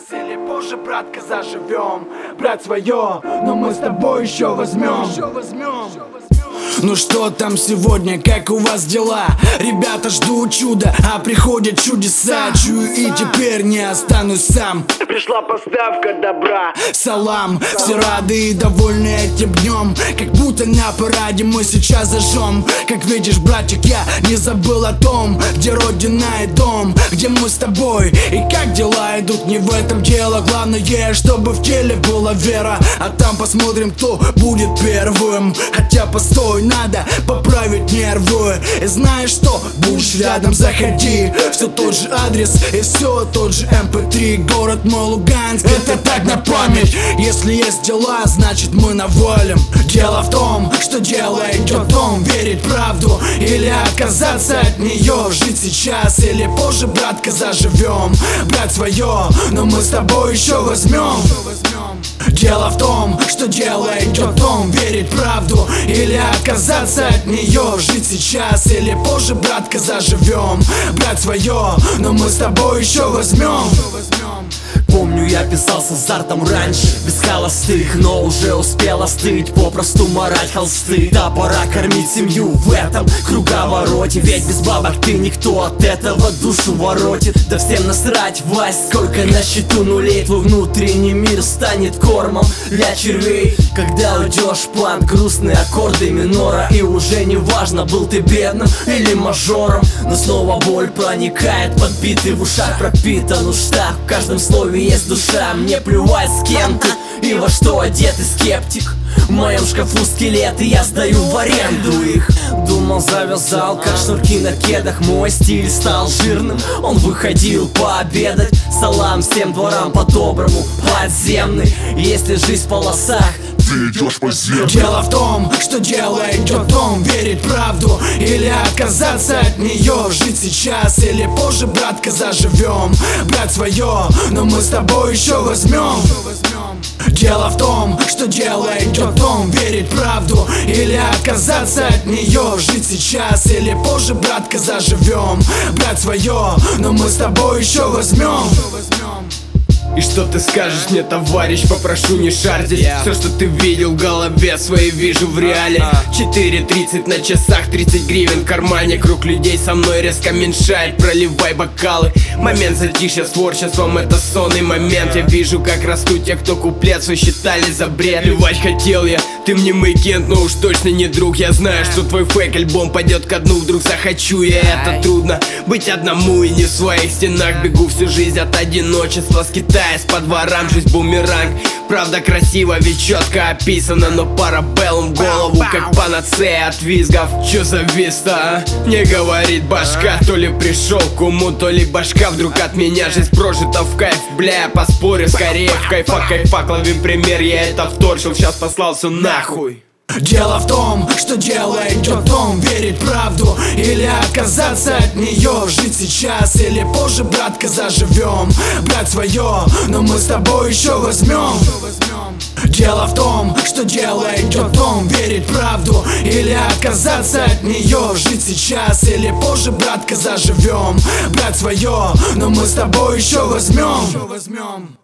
или позже, братка, заживем. Брать свое, но мы с тобой еще возьмем. Ну что там сегодня, как у вас дела? Ребята ждут чуда, а приходят чудеса. Чую и теперь не останусь сам. Пришла поставка добра. Салам, все рады и довольны этим днем. Как будто на параде мы сейчас зажжем. Как видишь, братик, я не забыл о том, где родина и дом, где мы с тобой. И как дела идут, не в этом дело. Главное, чтобы в теле была вера. А там посмотрим, кто будет первым. Хотя постой, надо поправить нервы. И знаешь что, будешь рядом, заходи. Все тот же адрес и все тот же MP3. Город мой Луганск, это так на память. Если есть дела, значит мы навалим. Дело в том, что дело идет в том, верить в правду или отказаться от нее. Жить сейчас или позже, братка, заживем. Брать свое, но мы с тобой еще возьмем. Дело в том, что дело идет в том, верить в правду или отказаться от нее. Жить сейчас или позже, братка, заживем. Брать свое, но мы с тобой еще возьмем. Помню, я писал с азартом раньше, без холостых, но уже успел остыть, попросту марать холсты. Да, пора кормить семью в этом круговороте, ведь без бабок ты никто, от этого душу воротит. Да всем насрать, Вась, сколько на счету нулей. Твой внутренний мир станет кормом для червей. Когда уйдешь, план, грустные аккорды минора, и уже не важно, был ты бедным или мажором. Но снова боль проникает, подбитый в ушах пропитан устав. В каждом слове есть душа, мне плевать, с кем ты и во что одетый скептик. В моем шкафу скелеты, я сдаю в аренду их. Думал, завязал, как шнурки на кедах. Мой стиль стал жирным, он выходил пообедать. Салам всем дворам по-доброму, подземный. Если жизнь в полосах, ты идешь по земле. Дело в том, что дело идет в том, верить в правду или отказаться от нее. Жить сейчас или позже, братка, заживем. Брать свое, но мы с тобой еще возьмем. Дело в том, что дело идет в том, верить в правду или отказаться от нее. Жить сейчас или позже, братка, заживем. Брать свое, но мы с тобой еще возьмем. И что ты скажешь мне, товарищ, попрошу не шардить. Все, что ты видел в голове своей, вижу в реале. 4:30 на часах, 30 гривен в кармане. Круг людей со мной резко меньшает, проливай бокалы. Момент затишья с творчеством, это сонный момент. Я вижу, как растут те, кто куплет свой считали за бред. Плевать хотел я, ты мне мейкент, но уж точно не друг. Я знаю, что твой фейк-альбом пойдет ко дну. Вдруг захочу я, это трудно быть одному и не в своих стенах. Бегу всю жизнь от одиночества, скитаясь по дворам, жизнь бумеранг. Правда красиво, ведь четко описано, но парабеллум в голову, как панацея от визгов. Чё завис-то, а? Не говорит башка. То ли пришел к уму, то ли башка вдруг от меня. Жизнь прожита в кайф, бля, я поспорю, скорее в кайфак, лови пример. Я это вторчил, сейчас послался нахуй. Дело в том, что дело идет в том, верить в правду или отказаться от нее. Жить сейчас или позже, братка, заживем. Брать свое, но мы с тобой еще возьмем. Дело в том, что дело идет в том, верить в правду или отказаться от нее. Жить сейчас или позже, братка, заживем. Брать свое, но мы с тобой еще возьмем.